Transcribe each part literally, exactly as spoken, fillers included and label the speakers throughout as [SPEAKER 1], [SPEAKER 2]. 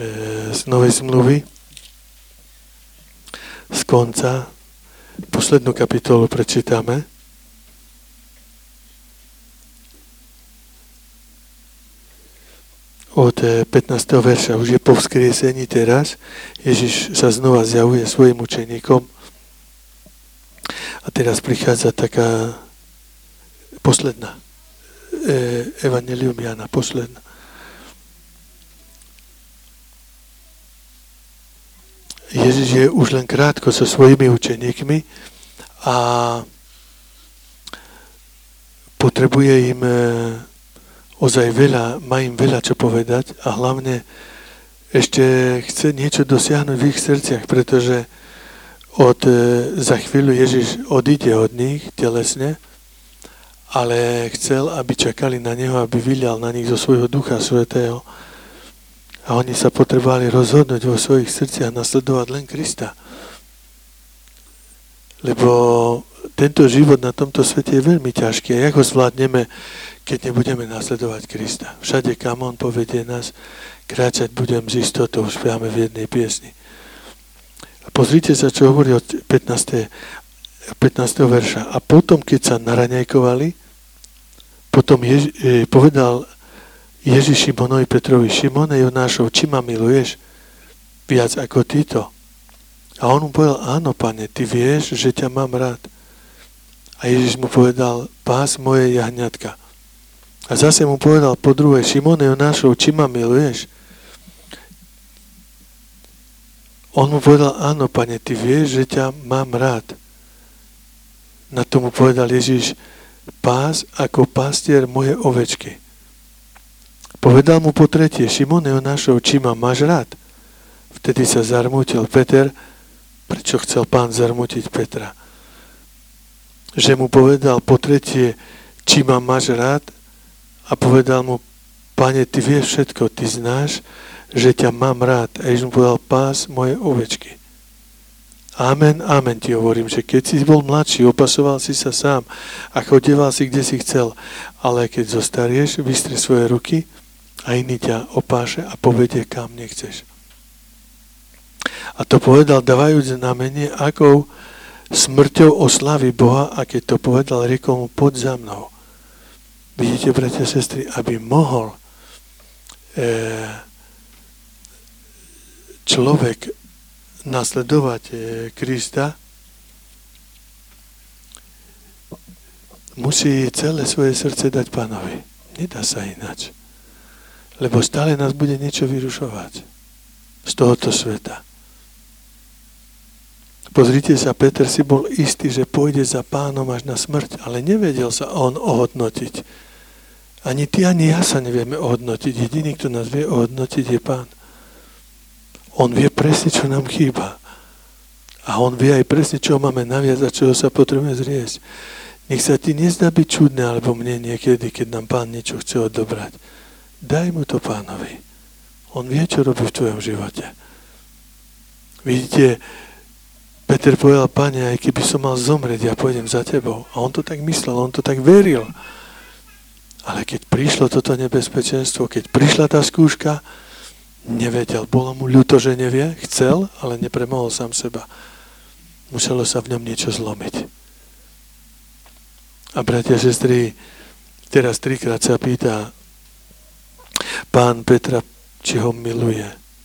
[SPEAKER 1] z Novej zmluvy, z konca, poslednú kapitolu prečítame. Od pätnásteho verša. Už je po vzkriesení teraz. Ježiš sa znova zjavuje svojim učeníkom. A teraz prichádza taká posledná. E, Evangelium Jána, posledná. Ježiš je už len krátko so svojimi učeníkmi a potrebuje im ozaj veľa, má im veľa čo povedať a hlavne ešte chce niečo dosiahnuť v ich srdciach, pretože od, za chvíľu Ježiš odíde od nich telesne, ale chcel, aby čakali na neho, aby vylial na nich zo svojho Ducha Svätého. A oni sa potrebovali rozhodnúť vo svojich srdciach nasledovať len Krista. Lebo tento život na tomto svete je veľmi ťažký. A jak ho zvládneme, keď nebudeme nasledovať Krista? Všade, kam on povedie nás, kráčať budem z istotou, spiame v jednej piesni. A pozrite sa, čo hovorí od pätnásteho verša. A potom, keď sa naraňajkovali, potom Jež, eh, povedal Ježiš Šimonovi Petrovi: Šimone Jonášov, či ma miluješ viac ako títo? A on mu povedal: áno, Pane, ty vieš, že ťa mám rád. A Ježiš mu povedal: pás moje jahňatka. A zase mu povedal po druhé: Šimone Jonášov, či ma miluješ? On mu povedal: áno, Pane, ty vieš, že ťa mám rád. Na to mu povedal Ježiš: pás ako pastier moje ovečky. Povedal mu po tretie: Šimon Jonášov, či ma máš rád? Vtedy sa zarmútil Peter. Prečo chcel Pán zarmútiť Petra? Že mu povedal po tretie: či ma máš rád? A povedal mu: Pane, ty vieš všetko, ty znáš, že ťa mám rád. A Ježiš mu povedal: pás moje ovečky. Amen, amen ti hovorím, že keď si bol mladší, opasoval si sa sám a chodeval si, kde si chcel. Ale keď zostarieš, vystri svoje ruky a iný ťa opáše a povedie, kam nechceš. A to povedal, dávajúc znamenie, akou smrťou oslaví Boha, a keď to povedal, riekol mu: poď za mnou. Vidíte, bratia a sestry, aby mohol e, človek nasledovať e, Krista, musí celé svoje srdce dať Pánovi. Nedá sa ináč. Lebo stále nás bude niečo vyrušovať z tohoto sveta. Pozrite sa, Peter si bol istý, že pôjde za Pánom až na smrť, ale nevedel sa on ohodnotiť. Ani ty, ani ja sa nevieme ohodnotiť. Jediný, kto nás vie ohodnotiť, je Pán. On vie presne, čo nám chýba. A on vie aj presne, čo máme naviac a čoho sa potrebujeme zriesť. Nech sa ti nezdá byť čudné, alebo mne niekedy, keď nám Pán niečo chce odobrať. Daj mu to Pánovi. On vie, čo robí v tvojom živote. Vidíte, Peter povedal: Pane, aj keby som mal zomrieť, ja pôjdem za tebou. A on to tak myslel, on to tak veril. Ale keď prišlo toto nebezpečenstvo, keď prišla tá skúška, nevedel. Bolo mu ľúto, že nevie, chcel, ale nepremohol sám seba. Muselo sa v ňom niečo zlomiť. A bratia, sestry, teraz trikrát sa pýta Pán Petra, či ho miluje.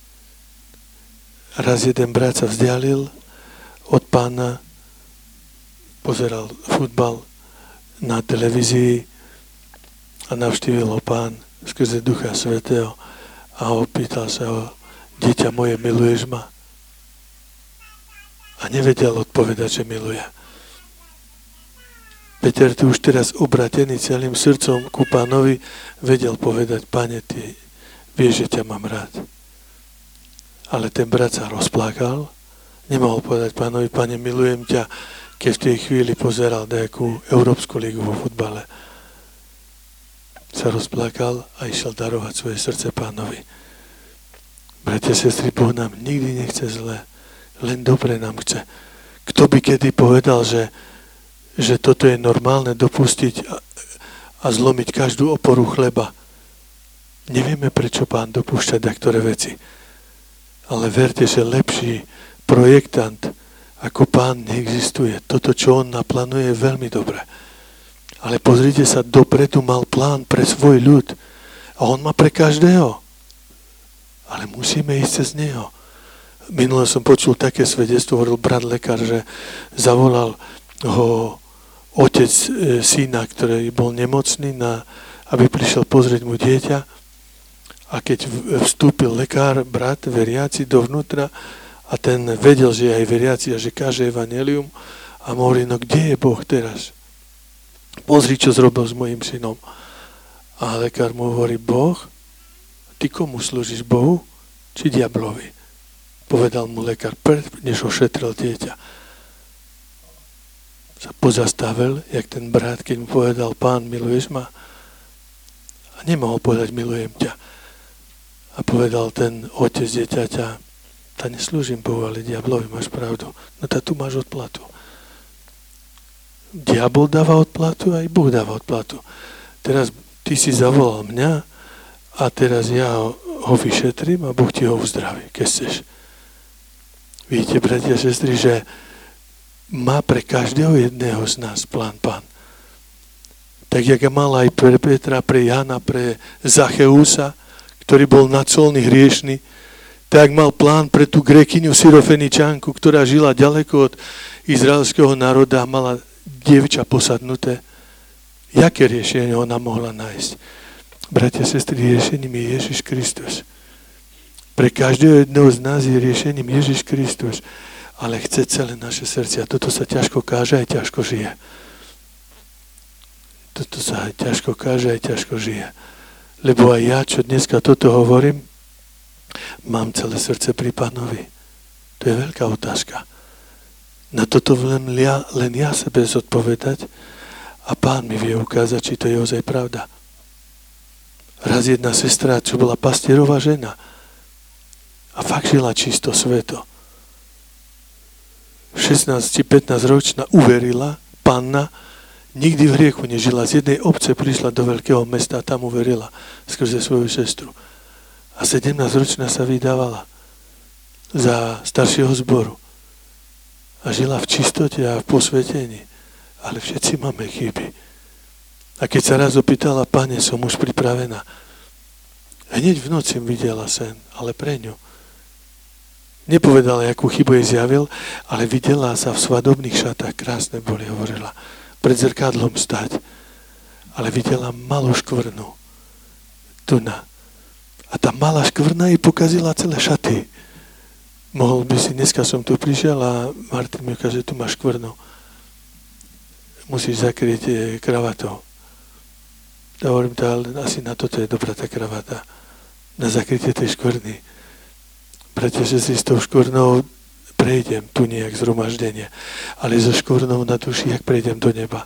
[SPEAKER 1] Raz jeden brat sa vzdialil od Pána, pozeral futbal na televízii a navštívil ho Pán skrze Ducha Svätého a opýtal sa ho: dieťa moje, miluješ ma? A nevedel odpovedať, že miluje. Peter tu už teraz obratený celým srdcom ku Pánovi vedel povedať: Pane, ty vieš, že ťa mám rád. Ale ten brat sa rozplakal, nemohol povedať Pánovi: Pane, milujem ťa, keď v tej chvíli pozeral nejakú Európsku ligu vo futbale. Sa rozplakal a išiel darovať svoje srdce Pánovi. Bratia, sestry, Boh nám nikdy nechce zle, len dobre nám chce. Kto by kedy povedal, že že toto je normálne dopustiť a, a zlomiť každú oporu chleba. Nevieme, prečo Pán dopúšťa taktoré veci. Ale verte, že lepší projektant ako Pán neexistuje. Toto, čo on naplánuje, je veľmi dobré. Ale pozrite sa, dopredu mal plán pre svoj ľud. A on má pre každého. Ale musíme ísť cez neho. Minule som počul také svedectvo, hovoril brat lekár, že zavolal ho otec e, syna, ktorý bol nemocný, na, aby prišiel pozrieť mu dieťa. A keď vstúpil lekár, brat, veriaci dovnútra, a ten vedel, že je aj veriaci a že káže evanjelium, a mu hovorí, no kde je Boh teraz? Pozri, čo zrobil s mojím synom. A lekár mu hovorí, Boh? Ty komu slúžiš, Bohu či diablovi? Povedal mu lekár, než ošetril dieťa. Sa pozastavil, jak ten brat, keď mu povedal, Pán, miluješ ma? A nemohol povedať, milujem ťa. A povedal ten otec dieťaťa, tá neslúžim Bohu, ale diablovi, máš pravdu. No tá tu máš odplatu. Diabol dáva odplatu, aj Boh dáva odplatu. Teraz ty si zavolal mňa a teraz ja ho, ho vyšetrím a Boh ti ho uzdraví, keď chceš. Vidíte, bratia a sestry, že má pre každého jedného z nás plán Pán. Tak, jak mal aj pre Petra, pre Jana, pre Zacheusa, ktorý bol nacolný, hriešný, tak mal plán pre tú Grékyňu Syrofeničanku, ktorá žila ďaleko od izraelského národa a mala dievča posadnuté. Jaké riešenie ona mohla nájsť? Bratia a sestry, riešením je Ježiš Kristus. Pre každého jedného z nás je riešením Ježiš Kristus, ale chce celé naše srdcia. Toto sa ťažko káže, aj ťažko žije. Toto sa aj ťažko káže, aj ťažko žije. Lebo aj ja, čo dneska toto hovorím, mám celé srdce pri Pánovi. To je veľká otázka. Na toto len ja, len ja sebe zodpovedať a Pán mi vie ukázať, či to je ozaj pravda. Raz jedna sestra, čo bola pastierová žena a fakt žila čisto sveto. šestnásť pätnásť ročná uverila, panna, nikdy v hriechu nežila. Z jednej obce prišla do veľkého mesta a tam uverila skrze svoju sestru. A sedemnásťročná sa vydávala za staršieho zboru. A žila v čistote a v posvetení. Ale všetci máme chyby. A keď sa raz opýtala, Pane, som už pripravená. Hneď v noci videla sen, ale pre ňu. Nepovedala, akú chybu jej zjavil, ale videla sa v svadobných šatách, krásne boli, hovorila, pred zrkadlom stať. Ale videla malú škvrnu. Tu na. A tá malá škvrna jej pokazila celé šaty. Mohol by si, dneska som tu prišiel a Martin mi ukáže, tu máš škvrnu. Musíš zakryť kravatou. Ja hovorím, to, ale asi na toto je dobrá tá kravata. Na zakrytie tej škvrny. Pretože si s tou škvrnou prejdem tu nejak zhromaždenie. Ale so škvrnou na duši, jak prejdem do neba.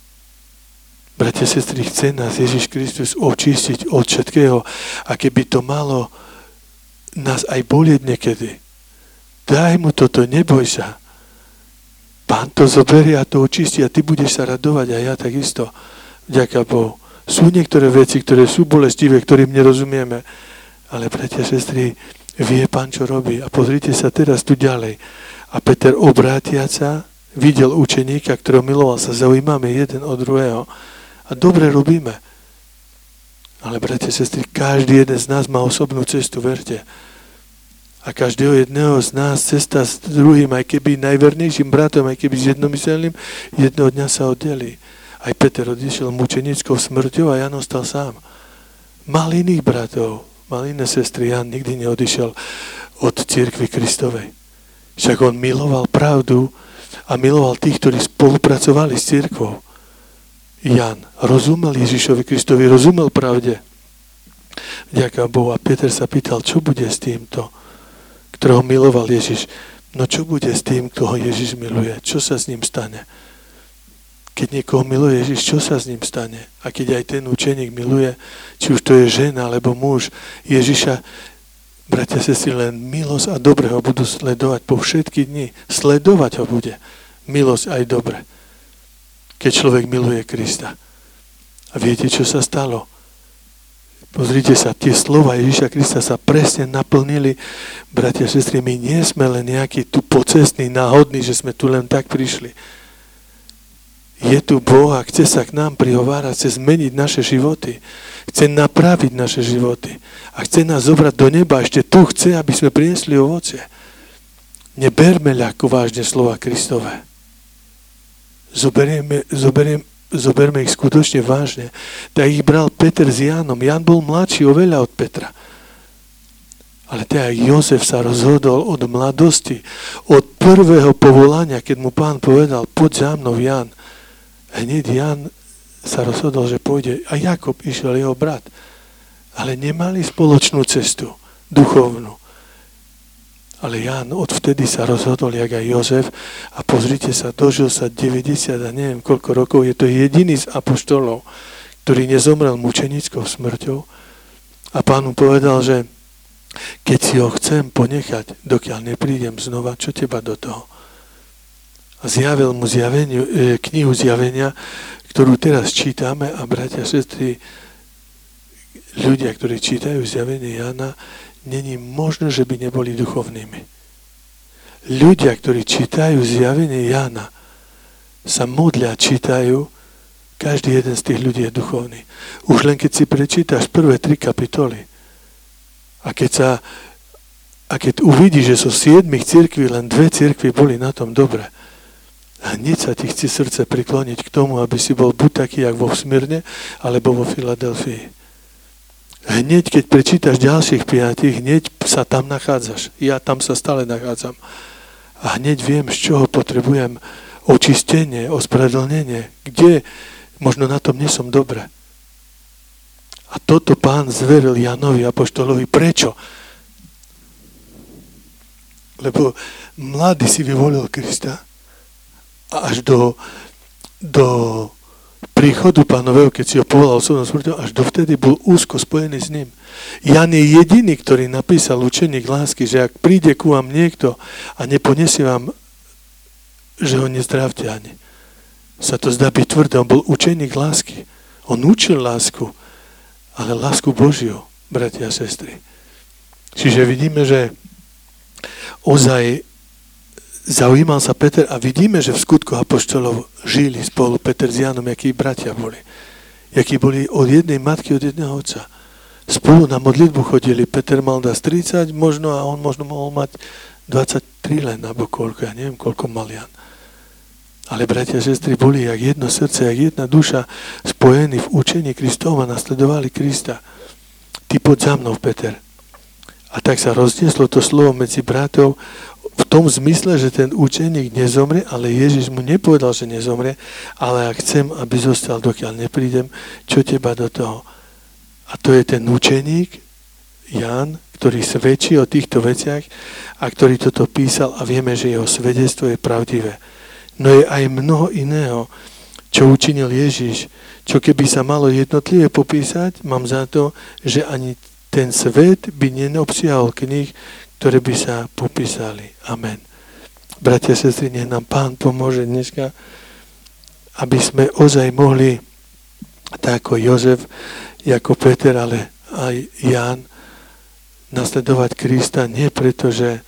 [SPEAKER 1] Bratia, sestry, chce nás Ježiš Kristus očistiť od všetkého. A keby to malo nás aj bolieť niekedy, daj mu toto, neboj sa. Pán to zoberie a to očistí a ty budeš sa radovať a ja takisto. Vďaka Bohu. Sú niektoré veci, ktoré sú bolestivé, ktorým nerozumieme. Ale, bratia, sestry, vie Pán, čo robí. A pozrite sa teraz tu ďalej. A Peter, obrátiaca, videl učeníka, ktorého miloval, sa zaujímame jeden od druhého. A dobre robíme. Ale, bratia, sestry, každý jeden z nás má osobnú cestu, verte. A každého jedného z nás cesta s druhým, aj keby najvernejším bratom, aj keby s jednomyselným, jedného dňa sa oddelí. Aj Peter odišiel mučenickou smrťou a Jan ostal sám. Mal iných bratov, mal iné sestry. Jan nikdy neodišiel od cirkvi Kristovej. Však on miloval pravdu a miloval tých, ktorí spolupracovali s cirkvou. Jan rozumel Ježišovi Kristovi, rozumel pravde. Vďaka Bohu. A Peter sa pýtal, čo bude s týmto, ktorého miloval Ježiš. No čo bude s tým, kto ho Ježiš miluje? Čo sa s ním stane? Keď niekoho miluje Ježiš, čo sa s ním stane? A keď aj ten učeník miluje, či už to je žena alebo muž, Ježiša, bratia, sestry, len milosť a dobre ho budú sledovať po všetky dni. Sledovať ho bude. Milosť aj dobre. Keď človek miluje Krista. A viete, čo sa stalo? Pozrite sa, tie slova Ježiša Krista sa presne naplnili. Bratia a sestry, my nie sme len nejaký tu pocestný, náhodný, že sme tu len tak prišli. Je tu Boh a chce sa k nám prihovárať, chce zmeniť naše životy. Chce napraviť naše životy. A chce nás zobrať do neba. Ešte tu chce, aby sme priniesli ovocie. Neberme ľahko vážne slova Kristové. Zoberieme, zoberiem, zoberme ich skutočne vážne. Tak ich bral Peter s Jánom. Ján bol mladší oveľa od Petra. Ale teda Jozef sa rozhodol od mladosti, od prvého povolania, keď mu Pán povedal, poď za mnou, Ján. Hneď Ján sa rozhodol, že pôjde. A Jakob išiel, jeho brat. Ale nemali spoločnú cestu, duchovnú. Ale Ján odvtedy sa rozhodol, jak aj Jozef, a pozrite sa, dožil sa deväťdesiat a neviem koľko rokov, je to jediný z apoštolov, ktorý nezomrel mučenickou smrťou. A Pán mu povedal, že keď si ho chcem ponechať, dokiaľ neprídem znova, čo teba do toho? A zjavil mu zjaveniu, e, knihu zjavenia, ktorú teraz čítame, a bratia a sestry, ľudia, ktorí čítajú zjavenie Jána, není možné, že by neboli duchovnými. Ľudia, ktorí čítajú zjavenie Jána, sa modlia, čítajú, každý jeden z tých ľudí je duchovný. Už len keď si prečítaš prvé tri kapitoly a keď sa a keď uvidíš, že zo siedmich cirkví len dve cirkvi boli na tom dobre, hneď sa ti chce srdce prikloniť k tomu, aby si bol buď taký, jak vo Smyrne, alebo vo Filadelfii. Hneď, keď prečítaš ďalších piatich, hneď sa tam nachádzaš. Ja tam sa stále nachádzam. A hneď viem, z čoho potrebujem očistenie, ospravedlnenie. Kde? Možno na tom nie som dobre. A toto Pán zveril Jánovi apoštolovi. Prečo? Lebo mladý si vyvolil Krista a až do, do príchodu Pánového, keď si ho povolal osobnou smrťou, až dovtedy bol úzko spojený s ním. Ján je jediný, ktorý napísal učeník lásky, že ak príde ku vám niekto a neponiesie vám, že ho nezdravte ani. Sa to zdá byť tvrdé. On bol učeník lásky. On učil lásku, ale lásku Božiu, bratia a sestry. Čiže vidíme, že ozaj zaujímal sa Peter a vidíme, že v skutkoch apoštolov žili spolu Peter s Jánom, jakí bratia boli. Jakí boli od jednej matky, od jedného otca. Spolu na modlitbu chodili. Peter mal dá tridsať možno a on možno mohol mať dvadsaťtri len, alebo koľko, ja neviem, koľko mal Ján. Ale bratia a sestry boli jak jedno srdce, jak jedna duša spojení v učení Kristovom a nasledovali Krista. Ty poď za mnou, Peter. A tak sa roznieslo to slovo medzi bratov v tom zmysle, že ten učeník nezomrie, ale Ježiš mu nepovedal, že nezomrie, ale ak chcem, aby zostal, dokiaľ neprídem, čo teba do toho? A to je ten učeník, Ján, ktorý svedčí o týchto veciach a ktorý toto písal a vieme, že jeho svedectvo je pravdivé. No je aj mnoho iného, čo učinil Ježiš, čo keby sa malo jednotlivé popísať, mám za to, že ani ten svet by neobsiahol kníh, ktoré by sa popísali. Amen. Bratia a sestry, nech nám Pán pomôže dneska, aby sme ozaj mohli, tak ako Jozef, ako Peter, ale aj Ján, nasledovať Krista, nie preto, že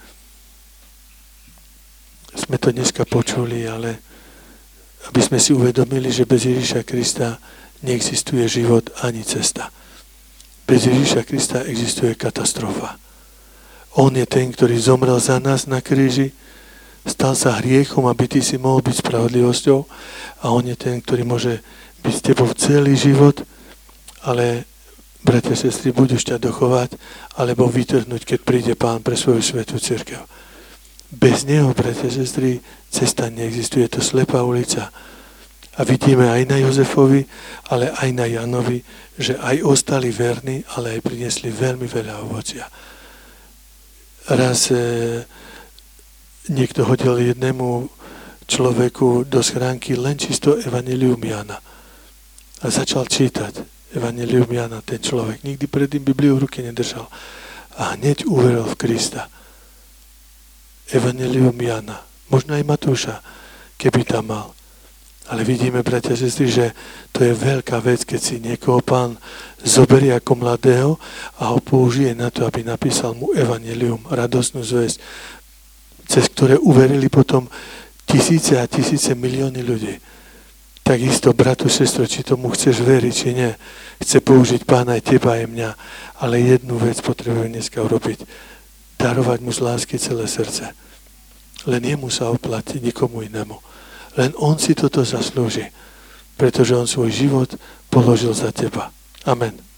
[SPEAKER 1] sme to dneska počuli, ale aby sme si uvedomili, že bez Ježiša Krista neexistuje život ani cesta. Bez Ježiša Krista existuje katastrofa. On je ten, ktorý zomrel za nás na kríži, stal sa hriechom, aby ty si mohol byť spravodlivosťou, a on je ten, ktorý môže byť s tebou celý život, ale bratia a sestry, budeš ťa dochovať, alebo vytrhnúť, keď príde Pán pre svoju svätú cirkev. Bez neho, bratia a sestry, cesta neexistuje, je to slepá ulica. A vidíme aj na Jozefovi, ale aj na Jánovi, že aj ostali verní, ale aj priniesli veľmi veľa ovocia. Raz e, niekto hodil jednému človeku do schránky len čisto Evanjelium Jána. A začal čítať Evanjelium Jána, ten človek. Nikdy predtým Bibliu v ruke nedržal. A hneď uveril v Krista. Evanjelium Jána. Možno aj Matúša, keby tam mal. Ale vidíme, bratia a sestry, že to je veľká vec, keď si niekoho Pán zoberie ako mladého a ho použije na to, aby napísal mu evanjelium, radosnú zvesť, cez ktoré uverili potom tisíce a tisíce milióny ľudí. Takisto, bratu, sestro, či tomu chceš veriť, či nie, chce použiť Pán aj teba, aj mňa, ale jednu vec potrebuje dneska urobiť. Darovať mu z lásky celé srdce. Len jemu sa oplatí, nikomu inému. Len on si toto zaslúži, pretože on svoj život položil za teba. Amen.